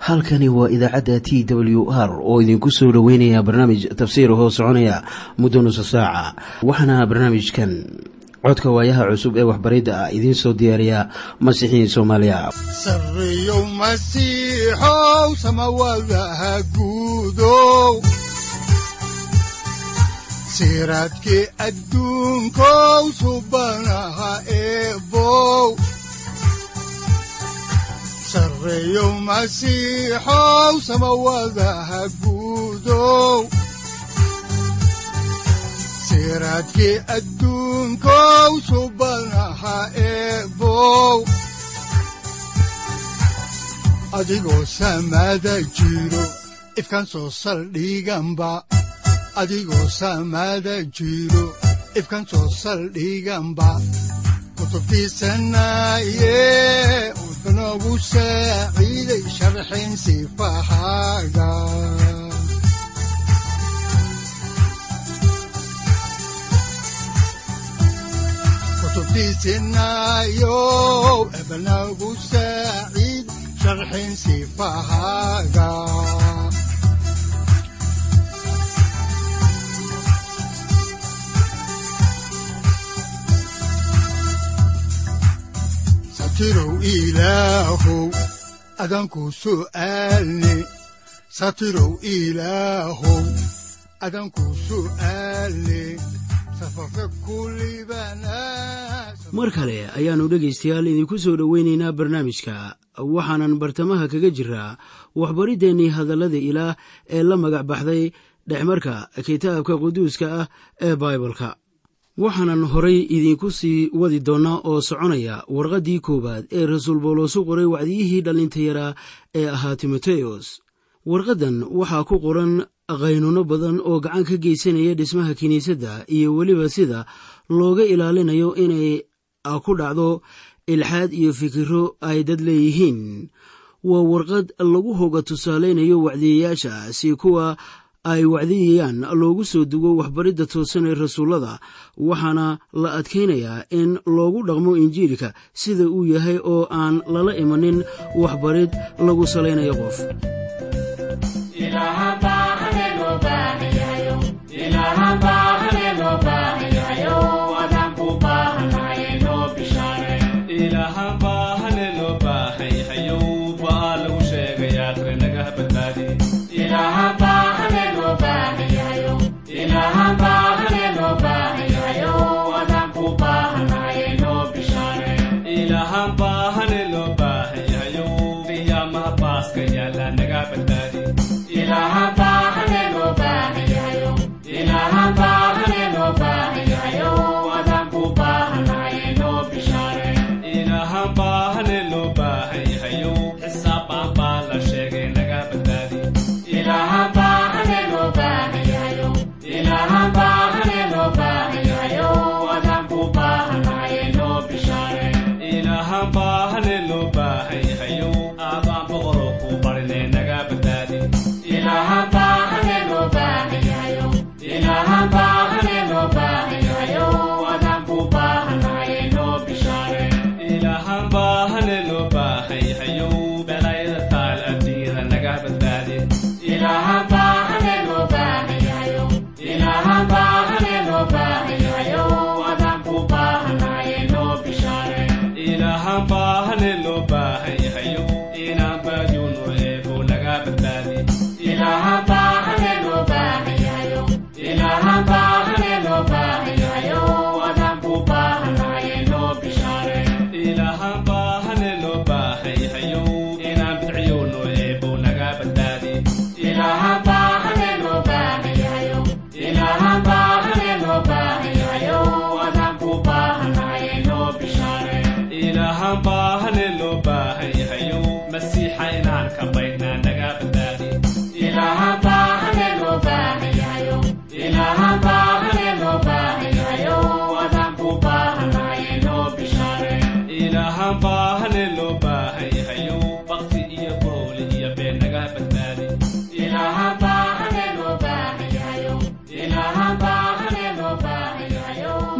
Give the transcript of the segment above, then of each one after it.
halkani waa idaacadda t w r oo idinku soo dhoweynaya barnaamij tafsiir hoo soconaya muddo nusa saaca waxaana barnaamijkan codka waayaha cusub ee waxbaridda ah idiin soo diyaariya masiixiin Soomaaliya sareeyo masiixow samawadaha guudow siraadkii adduunkow subanaha eebow sareeyo masiixow samawadaha guudow siraadkii adduunkow subanaha eebow adigoo samada jiro ifkan soo saldhiganba adigoo samada jiro ifkan soo saldhiganba kutubtiisanaye udnogu saaciiday sharxin sifahaaga kutubtiisanayo ebnagu saaciid sharxin sifahaaga satirow ilaahow adanku su'aalne satirow ilaahow adanku su'aalne mar kale ayaannu dhegaystayaal idinku soo dhoweynaynaa barnaamijka waxaanan bartamaha kaga jiraa waxbariddeenii hadallada ilaah ee la magac baxday dhexmarka kitaabka quduuska ah ee baibalka waxaanan horay idinku sii wadi doonnaa oo soconaya warqaddii koowaad ee rasuul bawlos u qoray wacdiyihii dhallinta yaraa ee ahaa timoteyos warqaddan waxaa ku qoran qaynuuno badan oo gacan ka geysanaya dhismaha kiniisadda iyo weliba sida looga ilaalinayo inay ku dhacdo ilxaad iyo fikirro ay dad leeyihiin waa warqad lagu hoga tusaalaynayo wacdiyayaasha si kuwa ay wacdiyayaan loogu soo dugo waxbaridda toosan ee rasuullada waxaana la adkaynayaa in loogu dhaqmo injiilka sida uu yahay oo aan lala imanin waxbarid lagu salaynayo qof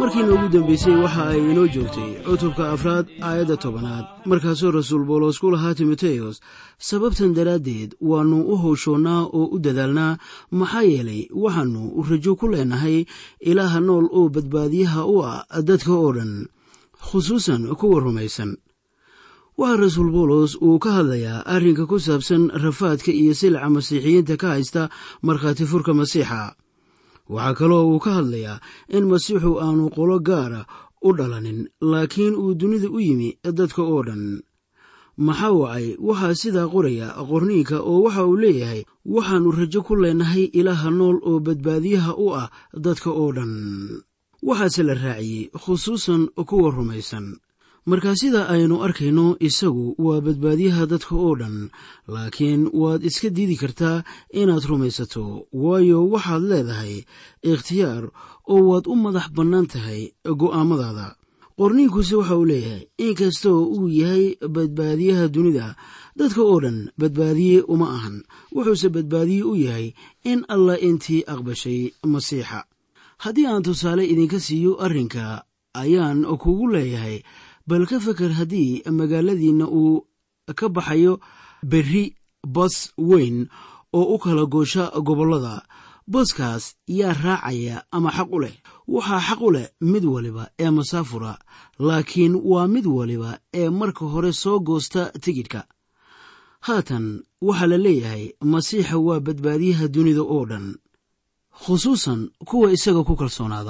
markii noogu dambaysay waxa ay inoo joogtay cutubka 4 aayadda 10 markaasoo rasuul bawlos ku lahaa timoteos sababtan daraaddeed waannu u howshoonnaa oo u dadaalnaa maxaa yeelay waxaannu rajo ku leenahay ilaaha nool oo badbaadiyaha u ah dadka oo dhan khusuusan kuwa rumaysan. waxaa rasuul bawlos uu ka hadlayaa arrinka ku saabsan rafaadka iyo silca masiixiyiinta ka haysta markhaati furka masiixa. waxaa kaloo uu ka hadlayaa in masiixu aanu qolo gaara u dhalanin laakiin uu dunida u yimi dadka oo dhan. maxaa wacay waxaa sidaa qoraya qorniinka oo waxa uu leeyahay waxaannu rajo ku leenahay ilaaha nool oo badbaadiyaha u ah dadka oo dhan. waxaase la raaciyey khusuusan kuwa rumaysan. markaa sida aynu arkayno isagu waa badbaadiyaha dadka oo dhan, laakiin waad iska diidi kartaa inaad rumaysato, waayo waxaad leedahay ikhtiyaar oo waad u madax bannaan tahay go'aamadaada. qorniinkuse waxa uu leeyahay inkastoo uu yahay badbaadiyaha dunida, dadka oo dhan badbaadiye uma ahan, wuxuuse badbaadiye u yahay in alla intii aqbashay masiixa. haddii aan tusaale idinka siiyo arrinka ayaan kugu leeyahay, bal ka fakar haddii magaaladiinna uu ka baxayo berri bas weyn oo u kala goosha gobollada. baskaas yaa raacaya ama xaq u leh? waxaa xaq u leh mid waliba ee masaafura, laakiin waa mid waliba ee marka hore soo goosta tigidhka. haatan waxaa la leeyahay masiixa waa badbaadiyaha dunida oo dhan, khusuusan kuwa isaga ku kalsoonaada.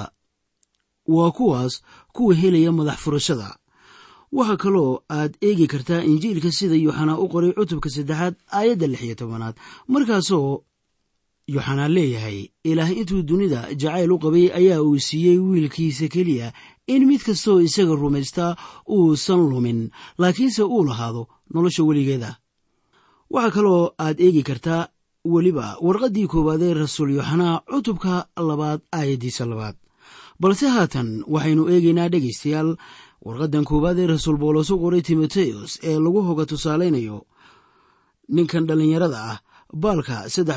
waa kuwaas kuwa helaya madax furashada. waxaa kaloo aad eegi kartaa injiilka sida yooxanaa u qoray cutubka 3 aayadda 16 markaasoo yooxanaa leeyahay ilaah intuu dunida jacayl u qabay ayaa uu siiyey wiilkiisa keliya in mid kastoo isaga rumaystaa uusan lumin laakiinse uu lahaado nolosha weligeeda. waxaa kaloo aad eegi kartaa weliba warqaddii 1 ee rasuul yooxanaa cutubka 2 aayaddiisa 2. balse haatan waxaynu eegaynaa dhegaystayaal warqaddan 1 ee rasuul bawlos u qoray timoteos ee lagu hoga tusaalaynayo ninkan dhallinyarada ah baalka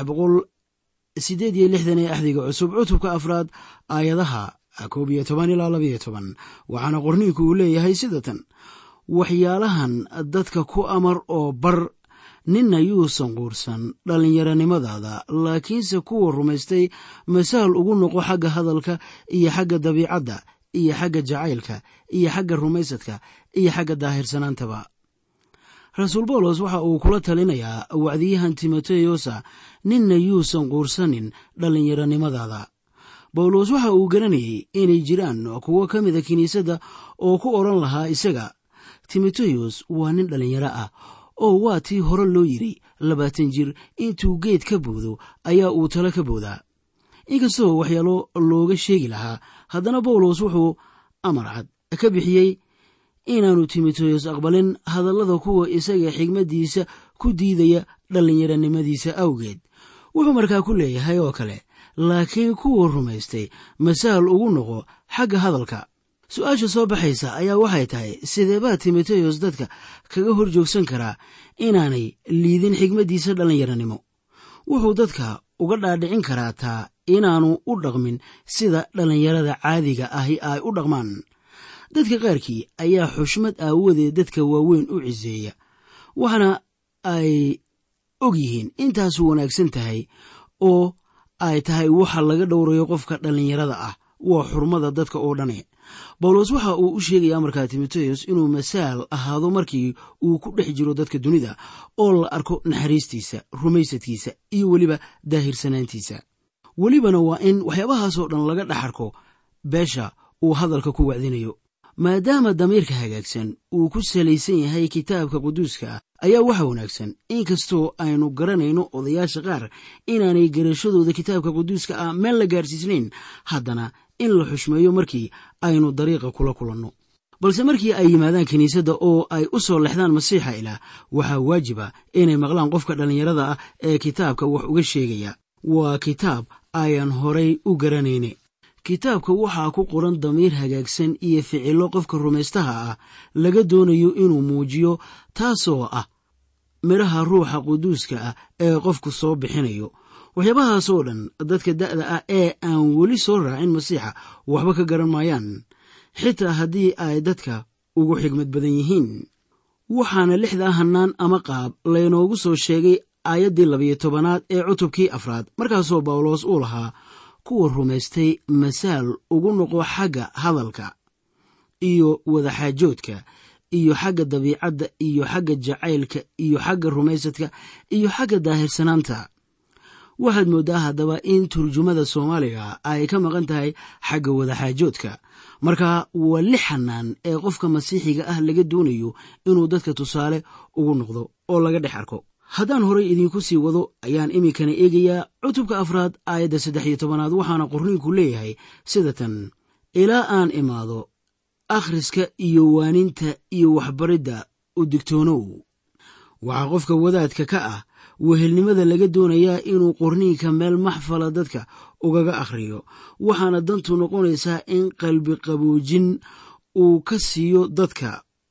368 ee axdiga cusub cutubka 4 aayadaha 11 ilaa 12. waxaana qorniinku uu leeyahay sida tan: waxyaalahan dadka ku amar oo bar, ninna yuusan quursan dhallinyaronimadaada, laakiinse kuwa rumaystay masaal ugu noqo xagga hadalka iyo xagga dabiicadda iyo xagga jacaylka iyo xagga rumaysadka iyo xagga daahirsanaantaba. rasuul bawlos waxa uu kula talinayaa wacdiyahan timoteyosa ninna yuusan quursanin dhallinyaronimadaada. bawlos waxa uu garanayay inay jiraan kuwo ka mida kiniisadda oo ku odhan lahaa isaga, timoteyos waa nin dhallinyaro ah oo waa tii hore loo yidhi 20 jir intuu geed ka boodo ayaa uu talo ka boodaa. inkastoo waxyaalo looga sheegi lahaa, haddana bawlos wuxuu amar cad ka bixiyey inaanu timoteyos aqbalin hadallada kuwa isaga xigmaddiisa ku diidaya dhallinyaronimadiisa awgeed. wuxuu markaa ku leeyahay oo kale, laakiin kuwa rumaystay masaal ugu noqo xagga hadalka. su-aasha soo baxaysa ayaa waxay tahay, sidee baa timoteyos dadka kaga hor joogsan karaa inaanay liidin xigmaddiisa dhallinyaronimo? wuxuu dadka uga dhaadhicin karaa taa inaanu u dhaqmin sida dhallinyarada caadiga ahi ay u dhaqmaan. dadka qaarkii ayaa xushmad aawadeed dadka waaweyn u ciseeya, waxaana ay og yihiin intaasu wanaagsan tahay oo ay tahay waxa laga dhowrayo qofka dhallinyarada ah waa xurmada dadka oo dhane. bawlos waxa uu u sheegayaa markaa timoteyos inuu masaal ahaado markii uu ku dhex jiro dadka dunida oo la arko naxariistiisa, rumaysadkiisa iyo weliba daahirsanaantiisa. welibana waa in waxyaabahaasoo dhan laga dhex arko beesha uu hadalka ku wacdinayo. maadaama damiirka hagaagsan uu ku salaysan yahay kitaabka quduuska ah, ayaa waxa wanaagsan inkastoo aynu garanayno odayaasha qaar inaanay garashadooda kitaabka quduuska ah meel la gaarsiisnayn, haddana in la xushmeeyo markii aynu dariiqa kula kulanno. balse markii ay yimaadaan kiniisadda oo ay u soo lexdaan masiixa ilaah, waxaa waajiba inay maqlaan qofka dhallinyarada ah ee kitaabka wax uga sheegaya. waa kitaab ayaan horay u garanayne. kitaabka waxaa ku qoran damiir hagaagsan iyo ficilo qofka rumaystaha ah laga doonayo inuu muujiyo, taasoo ah midhaha ruuxa quduuska ah ee qofku soo bixinayo. waxyaabahaasoo dhan dadka da'da ah ee aan weli soo raacin masiixa waxba ka garan maayaan. xitaa haddii ay dadka ugu xigmad badan yihiin. waxaana 6 hannaan ama qaab laynoogu soo sheegay aayaddii 12 ee cutubkii 4, markaasoo bawlos uu lahaa kuwa rumaystay masaal ugu noqo xagga hadalka iyo wadaxaajoodka iyo xagga dabiicadda iyo xagga jacaylka iyo xagga rumaysadka iyo xagga daahirsanaanta. waxaad mooddaa haddaba in turjumada soomaaliga ay ka maqan tahay xagga wadaxaajoodka. marka waa 6 hannaan ee qofka masiixiga ah laga doonayo inuu dadka tusaale ugu noqdo oo laga dhex arko. haddaan horay idinku sii wado ayaan iminkana eegayaa cutubka 4 aayadda 13, waxaana qorniinku leeyahay sida tan: ilaa aan imaado, akhriska iyo waaninta iyo waxbaridda u digtoonow. waxaa qofka wadaadka ka ah wehelnimada laga doonayaa inuu qorniinka meel maxfala dadka ugaga akhriyo, waxaana dantu noqonaysaa in qalbi qaboojin uu ka siiyo dadka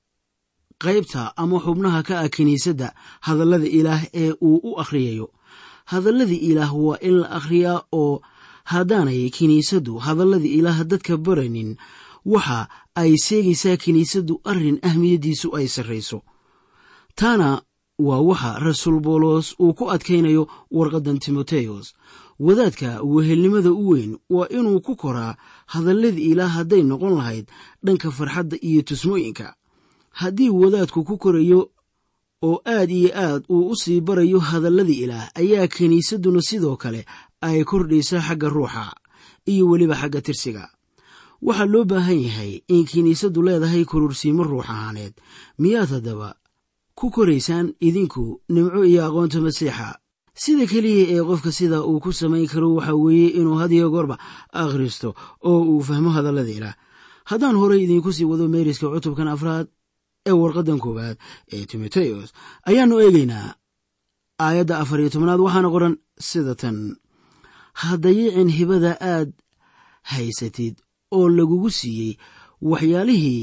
qaybta ama xubnaha ka ah kiniisadda hadallada ilaah ee uu u akhriyayo. hadalladii ilaah waa in la akhriyaa, oo haddaanay kiniisaddu hadalladii ilaah dadka baranin, waxa ay seegaysaa kiniisaddu arrin ahmiyaddiisu ay sarrayso. taana waa waxa rasuul bawlos uu ku adkaynayo warqaddan timoteyos. wadaadka wehelnimada u weyn waa inuu ku koraa hadalladii ilaah hadday noqon lahayd dhanka farxadda iyo tusmooyinka. haddii wadaadku ku korayo oo aad iyo aad uu u sii barayo hadalladii ilaah, ayaa kiniisadduna sidoo kale ay kordhaysaa xagga ruuxa iyo weliba xagga tirsiga. waxaa loo baahan yahay in kiniisaddu leedahay kororsiimo ruux ahaaneed. miyaad haddaba ku koraysaan idinku nimco iyo aqoonta masiixa? sida keliya ee qofka sidaa uu ku samayn karo waxa weeye inuu had iyo goorba akhristo oo uu fahmo hadallada ilaah. haddaan horay idinku sii wado meeriska cutubkan 4 ee warqaddan 1 ee timoteyos, ayaannu eegaynaa aayadda 14, waxaana qoran sida tan: ha dayicin hibada aad haysatid oo lagugu siiyey waxyaalihii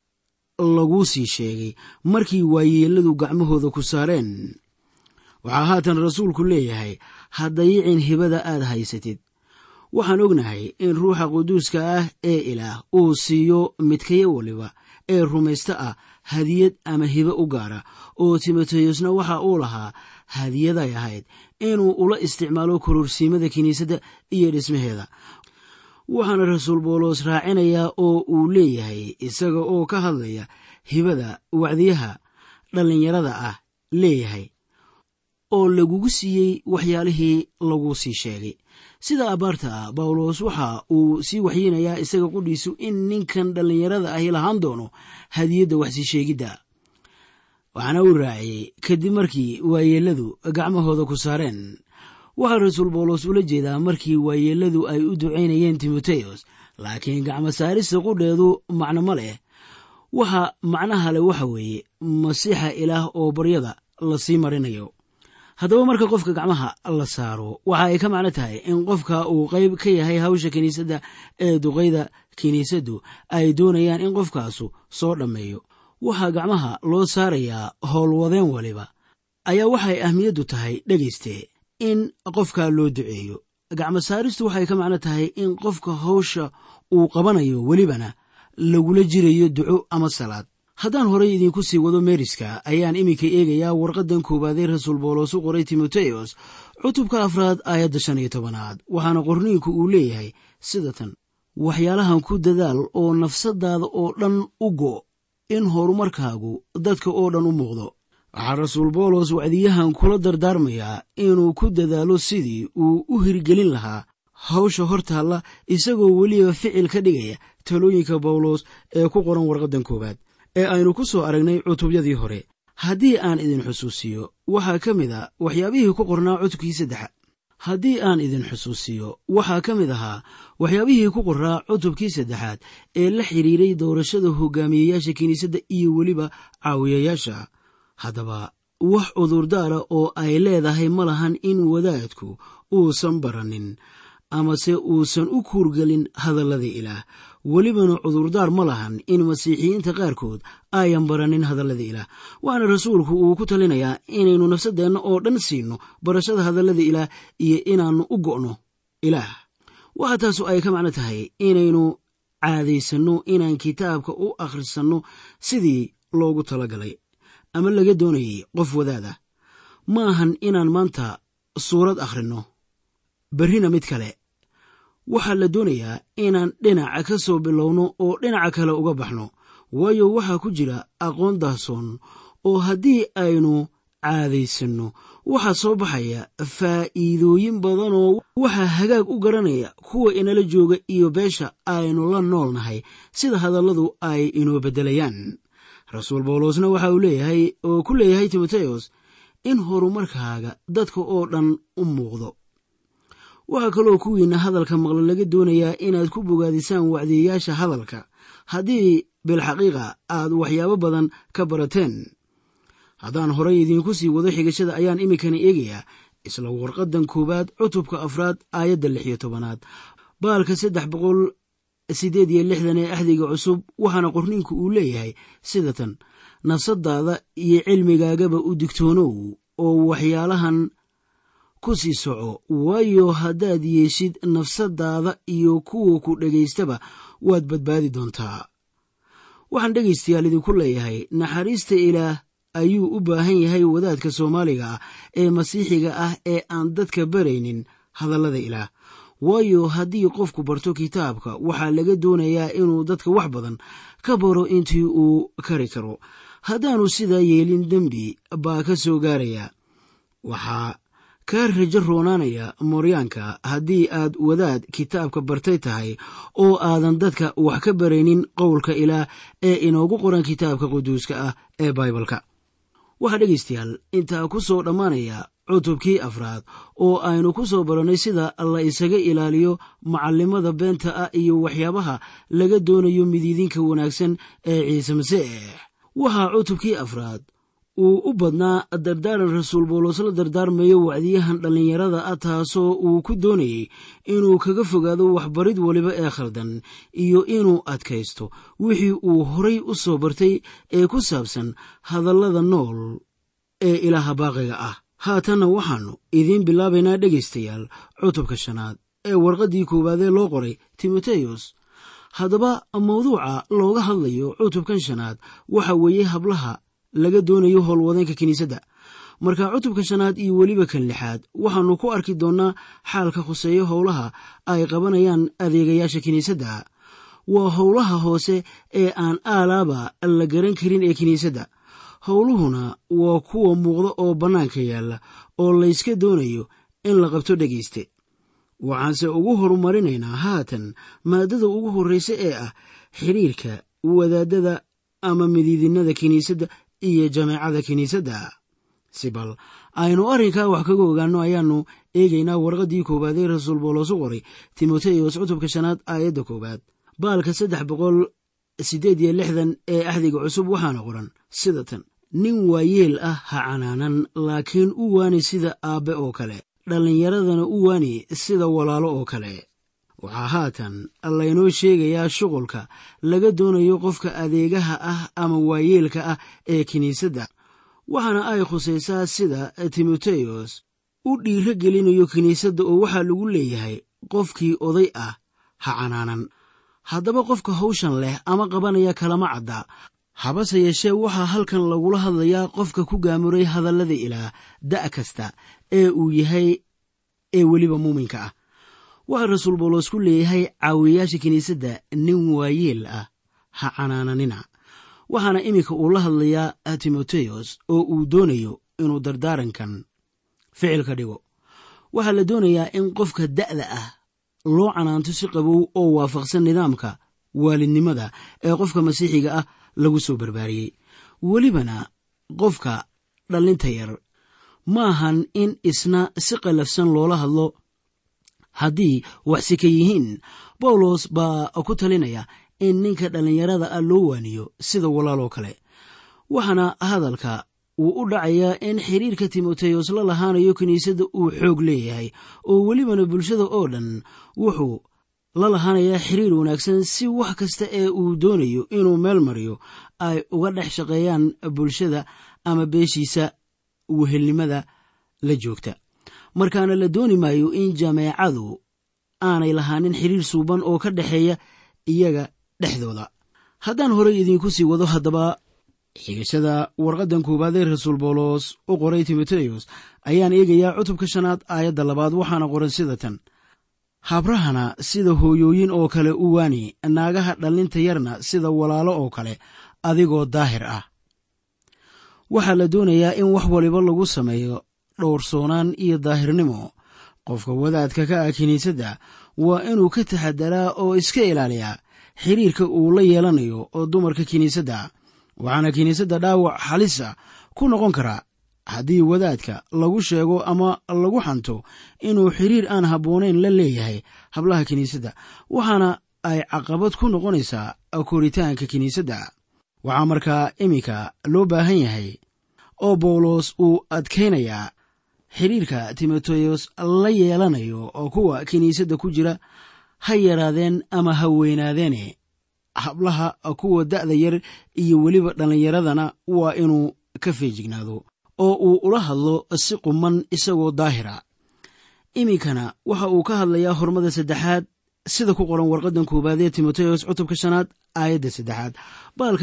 laguu sii sheegay markii waayeelladu gacmahooda ku saareen. waxaa haatan rasuulku leeyahay ha dayicin hibada aad haysatid. waxaan ognahay in ruuxa quduuska ah ee ilaah uu siiyo midkaya waliba ee rumaysta ah hadiyad ama hibe u gaara, oo timoteyosna waxa uu lahaa hadiyaday ahayd inuu ula isticmaalo kororsiimada kiniisadda iyo dhismaheeda. waxaana rasuul bawlos raacinayaa oo uu leeyahay, isaga oo ka hadlaya hibada wacdiyaha dhallinyarada ah leeyahay oo lagugu siiyey waxyaalihii laguu sii sheegay. sida abbaarta ah, bawlos waxa uu sii waxyinayaa isaga qudhiisu in ninkan dhallinyarada ahi lahaan doono hadiyadda waxsii sheegidda. waxaana uu raaciyey kadib markii waayeelladu gacmahooda ku saareen. waxaa rasuul bawlos ula jeedaa markii waayeelladu ay u ducaynayeen timoteyos, laakiin gacmo saarista qudheedu macno ma leh. waxa macnaha leh waxa weeye masiixa ilaah oo baryada la sii marinayo. haddaba marka qofka gacmaha la saaro, waxa ay ka macno tahay in qofka uu qayb ka yahay hawsha kiniisadda ee duqayda kiniisaddu ay doonayaan in qofkaasu soo dhammeeyo. waxaa gacmaha loo saarayaa howlwadeen waliba ayaa waxay ahmiyaddu tahay dhegayste in qofka loo duceeyo. gacmo saaristu waxay ka macno tahay in qofka hawsha uu qabanayo welibana lagula jirayo duco ama salaad. haddaan horay idinku sii wado meeriska, ayaan iminka eegayaa warqaddan 1 ee rasuul bawlos u qoray timoteyos, cutubka 4 aayadda 15, waxaana qorniinku uu leeyahay sida tan: waxyaalahan ku dadaal oo nafsadaada oo dhan u go' in horumarkaagu dadka oo dhan u muuqdo. waxaa rasuul bawlos wacdiyahan kula dardaarmayaa inuu ku dadaalo sidii uu u hirgelin lahaa hawsha hortaalla, isagoo weliba ficil ka dhigaya talooyinka bawlos ee ku qoran warqaddan 1 ee aynu ku soo aragnay cutubyadii hore. haddii aan idin xusuusiyo, waxaa ka mid a waxyaabihii ku qornaa cutubkii 3. haddii aan idin xusuusiyo, waxaa ka mid ahaa waxyaabihii ku qornaa cutubkii 3 ee la xidhiiray doorashada hogaamiyeyaasha kiniisadda iyo weliba caawiyayaasha. haddaba wax cudurdaara oo ay leedahay ma lahan in wadaadku uusan baranin amase uusan u kuurgelin hadallada ilaah. welibana cudurdaar ma lahan in masiixiyiinta qaarkood ayan baranin hadallada ilaah. waxaana rasuulku uu ku talinayaa inaynu nafsadeenna oo dhan siinno barashada hadallada ilaah iyo inaannu u go'no ilaah. waxa taasu ay ka macno tahay inaynu caadaysanno inaan kitaabka u akhrisanno sidii loogu talagalay ama laga doonayay qof wadaada. ma ahan inaan maanta suurad akhrinno berrina mid kale. waxaa la doonayaa inaan dhinaca ka soo bilowno oo dhinaca kale uga baxno, waayo waxaa ku jira aqoon daahsoon oo haddii aynu caadaysanno waxaa soo baxaya faa'iidooyin badan oo waxaa hagaag u garanaya kuwa inala jooga iyo beesha aynu la nool nahay sida hadalladu ay inoo beddelayaan. rasuul bawlosna waxa uu leeyahay oo ku leeyahay timoteyos in horumarkaaga dadka oo dhan u muuqdo. waxaa kaloo kuwiinna hadalka maqla laga doonayaa inaad ku bogaadisaan wacdiyayaasha hadalka haddii bilxaqiiqa aad waxyaabo badan ka barateen. haddaan horay idiinku sii wado xigashada ayaan iminkana eegayaa isla warqaddan 1 cutubka 4 aayadda 16 baalka 368 ee axdiga cusub. waxaana qorniinku uu leeyahay sida tan: nafsadaada iyo cilmigaagaba u digtoonow oo waxyaalahan ku sii soco, waayo haddaad yeeshid nafsadaada iyo kuwa ku dhegaystaba waad badbaadi doontaa. waxaan dhegaystayaal idinku leeyahay naxariista ilaah ayuu u baahan yahay wadaadka Soomaaliga ah ee masiixiga ah ee aan dadka baraynin hadallada ilaah, waayo haddii qofku barto kitaabka waxaa laga doonayaa inuu dadka wax badan ka baro intii uu kari karo. haddaanu sidaa yeelin dembi baa ka soo gaaraya. waxaa kaa rajo roonaanaya mooryaanka haddii aad wadaad kitaabka bartay tahay oo aadan dadka wax ka baraynin qowlka ilaah ee inoogu qoran kitaabka quduuska ah ee Baybalka. waxaa dhegaystayaal intaa ku soo dhammaanaya cutubkii 4 oo aynu ku soo barannay sida la isaga ilaaliyo macallimada beenta ah iyo waxyaabaha laga doonayo midiidinka wanaagsan ee ciise masiix. waxaa cutubkii 4 uu u badnaa dardaaran rasuul bawlos la dardaarmayo wacdiyahan dhallinyarada ah, taasoo uu ku doonayey inuu kaga fogaado waxbarid waliba ee khaldan iyo inuu adkaysto wixii uu horay u soo bartay ee ku saabsan hadallada nool ee ilaaha baaqiga ah. haatanna waxaannu idiin bilaabaynaa dhegaystayaal cutubka 5 ee warqaddii 1 ee loo qoray timoteyos. haddaba mawduuca looga hadlayo cutubkan 5 waxa weeye hablaha laga doonayo howlwadeenka kiniisadda. marka cutubka 5 iyo weliba kan 6 waxaannu ku arki doonnaa xaalka khuseeyo howlaha ay qabanayaan adeegayaasha kiniisadda. waa howlaha hoose ee aan aalaaba la garan karin ee kiniisadda. howluhuna waa kuwa muuqda oo bannaanka yaalla oo layska doonayo in la qabto dhegayste. waxaanse ugu horumarinaynaa haatan maaddada ugu horraysa ee ah xiriirka wadaadada ama midiidinnada kiniisadda iyo jameecada kiniisadda. si bal aynu arrinkaa wax kaga ogaanno ayaannu eegaynaa warqaddii 1 ee rasuul bawlos u qoray timoteyos cutubka 5 aayadda 1 baalka 368 ee axdiga cusub. waxaana qoran sida tan: nin waayeel ah ha canaanan, laakiin u waani sida aabbe oo kale, dhallinyaradana u waani sida walaalo oo kale. waxaa haatan laynoo sheegayaa shuqulka laga doonayo qofka adeegaha ah ama waayeelka ah ee kiniisadda. waxaana ay khusaysaa sida timoteyos u dhiiro gelinayo kiniisadda oo waxaa lagu leeyahay qofkii oday ah ha canaanan. haddaba qofka hawshan leh ama qabanaya kalama cadda, habase yeeshee waxaa halkan lagula hadlayaa qofka ku gaamuray hadallada ilaah da' kasta ee uu yahay ee weliba muuminka ah. waxaa rasuul bawlos ku leeyahay caawiyayaasha kiniisadda nin waayeel ah ha canaananina. waxaana iminka uu la hadlayaa timoteyos oo uu doonayo inuu dardaarankan ficil ka dhigo. waxaa la doonayaa in qofka da'da ah loo canaanto si qabow oo waafaqsan nidaamka waalidnimada ee qofka masiixiga ah lagu soo barbaariyey. welibana qofka dhallinta yar maahan in isna si qallafsan loola hadlo haddii waxsi ka yihiin. bawlos baa ku talinaya in ninka dhallinyarada ah loo waaniyo sida walaaloo kale. waxaana hadalka wuu u dhacayaa in xiriirka timoteyos la lahaanayo kiniisadda uu xoog leeyahay oo welibana bulshada oo dhan wuxuu la lahaanayaa xiriir wanaagsan si wax kasta ee uu doonayo inuu meel mariyo ay uga dhex shaqeeyaan bulshada ama beeshiisa wehelnimada la joogta. markaana la dooni maayo in jameecadu aanay lahaanin xiriir suuban oo ka dhexeeya iyaga dhexdooda. haddaan horay idinku sii wado haddaba xigashada warqaddan koowaad ee rasuul bawlos u qoray timoteyos ayaan eegayaa cutubka 5 aayadda 2 waxaana qoran sida tan: habrahana sida hooyooyin oo kale u waani, naagaha dhallinta yarna sida walaalo oo kale, adigoo daahir ah. waxaa la doonayaa in wax waliba lagu sameeyo dhowrsoonaan iyo daahirnimo. qofka wadaadka ka ah kiniisadda waa inuu ka taxadaraa oo iska ilaaliyaa xiriirka uu la yeelanayo oo dumarka kiniisadda, waxaana kiniisadda dhaawac halisa ku noqon karaa haddii wadaadka lagu sheego ama lagu xanto inuu xiriir aan habboonayn la leeyahay hablaha kiniisadda, waxaana ay caqabad ku noqonaysaa koritaanka kiniisadda. waxaa markaa iminka loo baahan yahay oo bawlos uu adkaynayaa xiriirka timoteyos la yeelanayo oo kuwa kiniisadda ku jira ha yaraadeen ama ha weynaadeene. hablaha kuwa da'da yar iyo weliba dhallinyaradana waa inuu ka feejignaado oo uu ula hadlo si quman isagoo daahira. iminkana waxa uu ka hadlayaa hormada 3 sida ku qoran warqaddan koowaad ee timoteyos cutubka 5 aayadda 3 baalka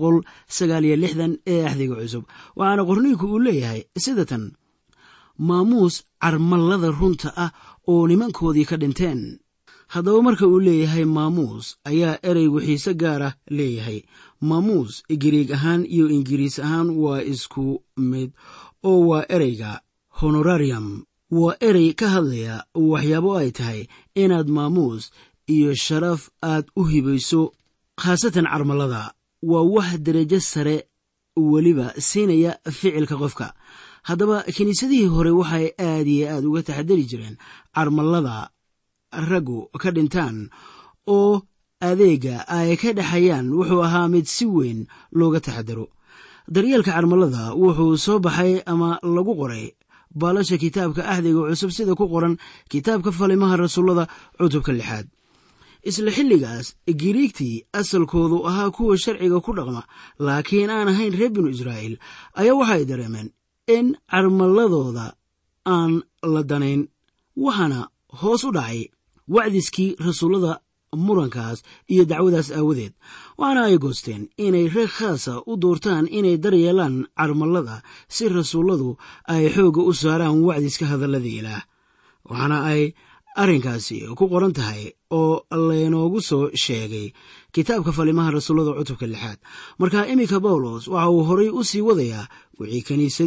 369 ee axdiga cusub. waxaana qorniinku uu leeyahay sida tan: maamuus carmallada runta ah oo nimankoodii ka dhinteen. haddaba marka uu leeyahay maamuus ayaa ereygu xiise gaara leeyahay. maamuus giriig ahaan iyo ingiriis ahaan waa isku mid oo waa ereyga honorarium. waa erey ka hadlaya waxyaabo ay tahay inaad maamuus iyo sharaf aad u hibayso, khaasatan carmallada. waa wax derajo sare weliba siinaya ficilka qofka. haddaba kiniisadihii hore waxay aad iyo aad uga taxadari jireen carmallada raggu ka dhintaan oo adeega ay ka dhexayaan wuxuu ahaa mid si weyn looga taxadaro. daryeelka carmallada wuxuu soo baxay ama lagu qoray baalasha kitaabka axdiga cusub sida ku qoran kitaabka falimaha rasuullada cutubka 6. isla xilligaas giriigtii asalkoodu ahaa kuwa sharciga ku dhaqma laakiin aan ahayn reer binu israa'iil ayaa waxay dareemeen in carmalladooda aan la danayn, waxaana hoos u dhacay wacdiskii rasuullada murankaas iyo dacwadaas aawadeed. waxaana ay goosteen inay reer khaasa u doortaan inay daryeelaan carmallada si rasuulladu ay xoogga u saaraan wacdiska hadallada ilaah. waxaana ay arrinkaasi ku qoran tahay oo laynoogu soo sheegay kitaabka falimaha rasuullada cutubka 6. markaa iminka bawlos waxa uu horay u sii wadayaa wixii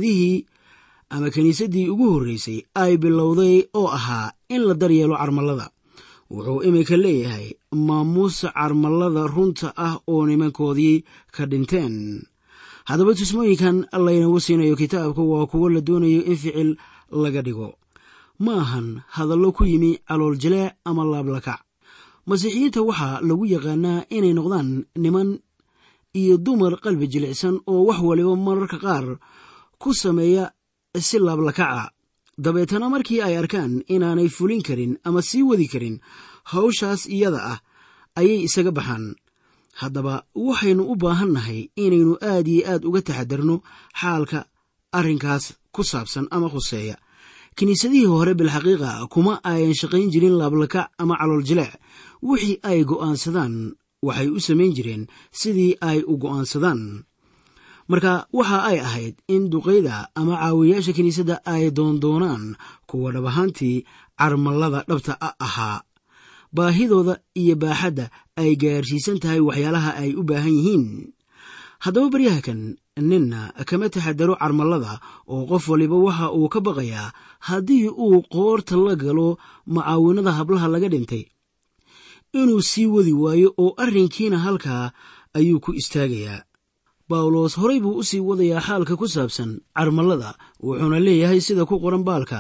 kiniisaddii ugu horraysay ay bilowday oo ahaa in la daryeelo carmallada. wuxuu iminka leeyahay maamuusa carmallada runta ah oo nimankoodii ka dhinteen. haddaba tusmooyinkan laynagu siinayo kitaabka waa kuwo la doonayo in ficil laga dhigo, ma ahan hadallo ku yimi calool jileec ama laablakac. masiixiyiinta waxaa lagu yaqaanaa inay noqdaan niman iyo dumar qalbi jilicsan oo wax waliba mararka qaar ku sameeya si laablakaca. dabeetana markii ay arkaan inaanay fulin karin ama sii wadi karin hawshaas iyada ah ayay isaga baxaan. haddaba waxaynu u baahannahay inaynu aad iyo aad uga taxadarno xaalka arrinkaas ku saabsan ama khuseeya. kiniisadihii hore bilxaqiiqa kuma ayan shaqayn jirin laablakac ama calool jileec. wixii ay go'aansadaan waxay u samayn jireen sidii ay u go'aansadaan. marka waxa ay ahayd in duqayda ama caawiyaasha kiniisadda ay doondoonaan kuwa dhab ahaantii carmallada dhabta ahaa, baahidooda iyo baaxadda ay gaarsiisan tahay waxyaalaha ay u baahan yihiin. haddaba baryahakan ninna kama taxadaro carmallada oo qof waliba waxa uu ka baqayaa haddii uu qoorta la galo macaawinada hablaha laga dhintay inuu sii wadi waayo oo arrinkiina halkaa ayuu ku istaagayaa. bawlos horay buu u sii wadayaa xaalka ku saabsan carmallada, wuxuuna leeyahay sida ku qoran baalka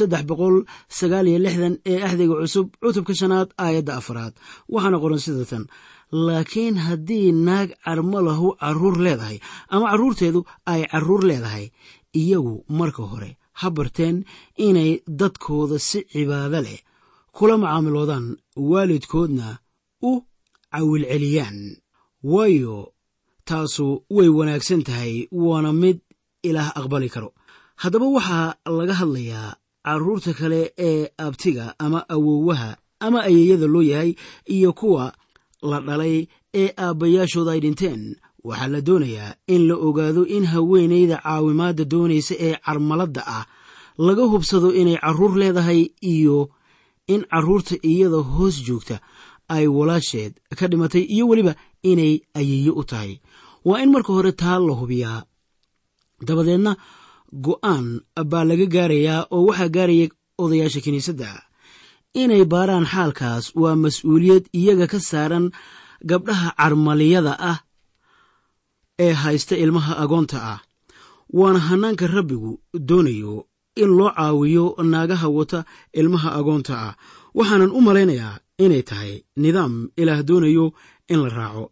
369 ee axdiga cusub cutubka 5 aayadda 4. waxaana qoran sida tan: laakiin haddii naag carmalahu carruur leedahay ama carruurteedu ay carruur leedahay, iyagu marka hore ha barteen inay dadkooda si cibaado leh kula macaamiloodaan, waalidkoodna u cawilceliyaan, waayo taasu way wanaagsan tahay, waana mid ilaah aqbali karo. haddaba waxaa laga hadlayaa carruurta kale ee abtiga ama awowaha ama ayeeyada loo yahay iyo kuwa la dhalay ee aabbayaashooda ay dhinteen, waxaa la doonayaa in la ogaado in haweenayda caawimaadda doonaysa ee carmaladda ah laga hubsado inay carruur leedahay iyo in carruurta iyada hoos joogta ay walaasheed ka dhimatay iyo weliba inay ayeeyo u tahay. waa in marka hore taa la hubiyaa. dabadeedna go'aan baa laga gaarayaa oo waxaa gaaraya odayaasha kiniisadda inay baaraan xaalkaas. waa mas-uuliyad iyaga ka saaran gabdhaha carmaliyada ah ee haysta ilmaha agoonta ah. waana hannaanka rabbigu doonayo in loo caawiyo naagaha wata ilmaha agoonta ah. waxaanan u malaynayaa inay tahay nidaam ilaah doonayo in la raaco.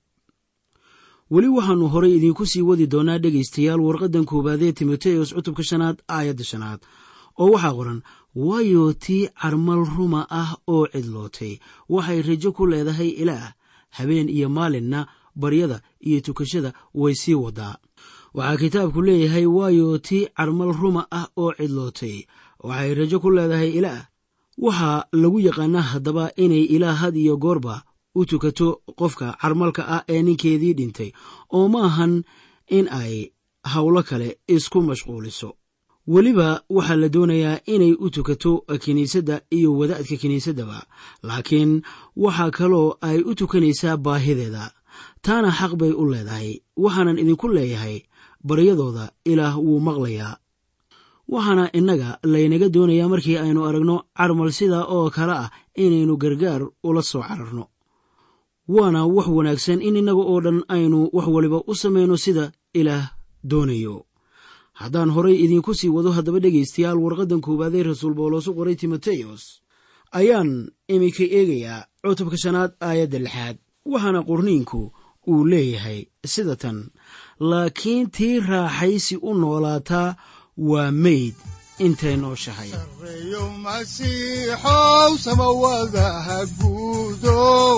weli waxaannu horay idiinku sii wadi doonaa dhegaystayaal warqaddan koowaad ee timoteos cutubka 5 aayadda 5 oo waxaa qoran, waayo tii carmal ruma ah oo cidlootay waxay rajo ku leedahay ilaah, habeen iyo maalinna baryada iyo tukashada way sii wadaa. waxaa kitaabku leeyahay, waayo tii carmal ruma ah oo cidlootay waxay rajo ku leedahay ilaah. waxaa lagu yaqaanaa haddaba inay ilaah had iyo goorba u tukato qofka carmalka ah ee ninkeedii dhintay, oo ma ahan in ay howlo kale isku mashquuliso. weliba waxaa la doonayaa inay u tukato kiniisadda iyo wadaadka kiniisaddaba, laakiin waxaa kaloo ay u tukanaysaa baahideeda. taana xaq bay u leedahay. waxaanan idinku leeyahay, baryadooda ilaah wuu maqlayaa. waxaana innaga laynaga doonayaa markii aynu aragno carmal sidaa oo kale ah inaynu gargaar ula soo cararno. waana wax wanaagsan in innaga oo dhan aynu wax waliba u samayno sida ilaah doonayo. haddaan horay idiinku sii wado haddaba dhegaystayaal warqaddan koowaad ee rasuul bawlos u qoray timoteos ayaan iminka eegayaa cutubka 5 aayadda 6. waxaana qorniinku uu leeyahay sida tan, laakiin tii raaxaysi u noolaataa waa mayd intay nooshahay. sareeyo masiixow samawadaha guudow,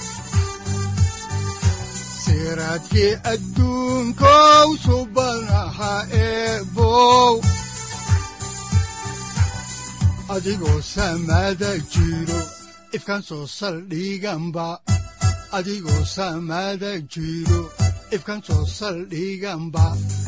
siraadkii adduunkow subanaha eebow, adigoo samada jiro ifkan soo saldhiganba, adigoo samada jiro ifkan soo saldhiganba.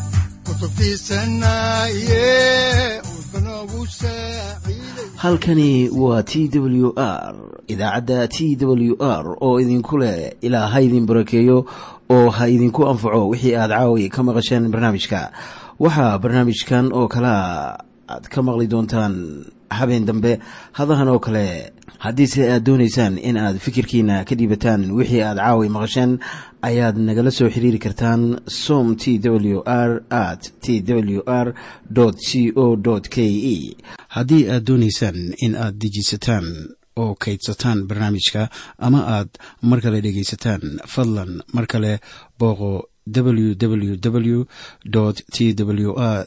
halkani waa t w r idaacadda t w r oo idinku leh ilaa ha idin barakeeyo oo ha idinku anfaco wixii aad caawi ka maqasheen barnaamijka. waxaa barnaamijkan oo kalea aad ka maqli doontaan habeen dambe hadahan oo kale. haddiise aad doonaysaan in aad fikirkiina ka dhiibataan wixii aad caawi maqasheen, ayaad nagala soo xiriiri kartaan som t w r @t w r c o k e. haddii aad doonaysaan in aad dejisataan oo kaydsataan barnaamijka ama aad mar kale dhegaysataan, fadlan mar kale booqo www t w r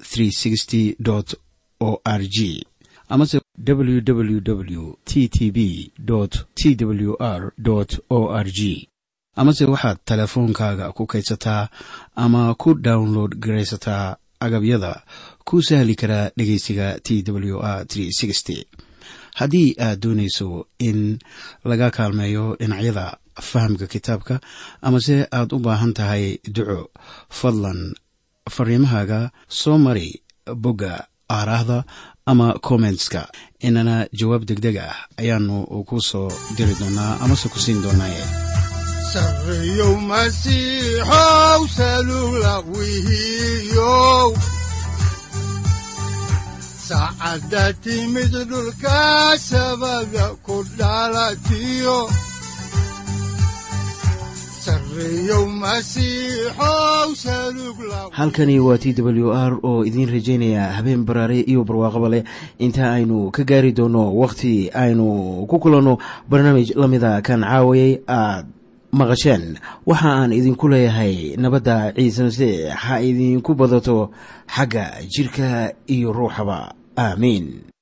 o r g amase www t t b t w r o r g. amase waxaad teleefoonkaaga ku kaydsataa ama ku download garaysataa agabyada ku sahli karaa dhegeysiga t w r haddii aad doonayso in laga kaalmeeyo dhinacyada fahamka kitaabka amase aad u baahan tahay duco, fadlan fariimahaaga soo mari bogga aaraahda ama commentska, inana jawaab degdeg ah ayaanu ku soo diri doonaa amase ku siin doonaaye. sareeyow masiixow salugla wihiyow, saacadda timid dhulka sabada ku dhalatiyo, halkani waa t w r oo idiin rajaynaya habeen baraare iyo barwaaqaba leh, inta aynu ka gaari doono wakhti aynu ku kulanno barnaamij la mida kan caawayay aad maqasheen. waxa aan idinku leeyahay nabadda ciise masiix ha idinku badato xagga jidhka iyo ruuxaba. aamiin.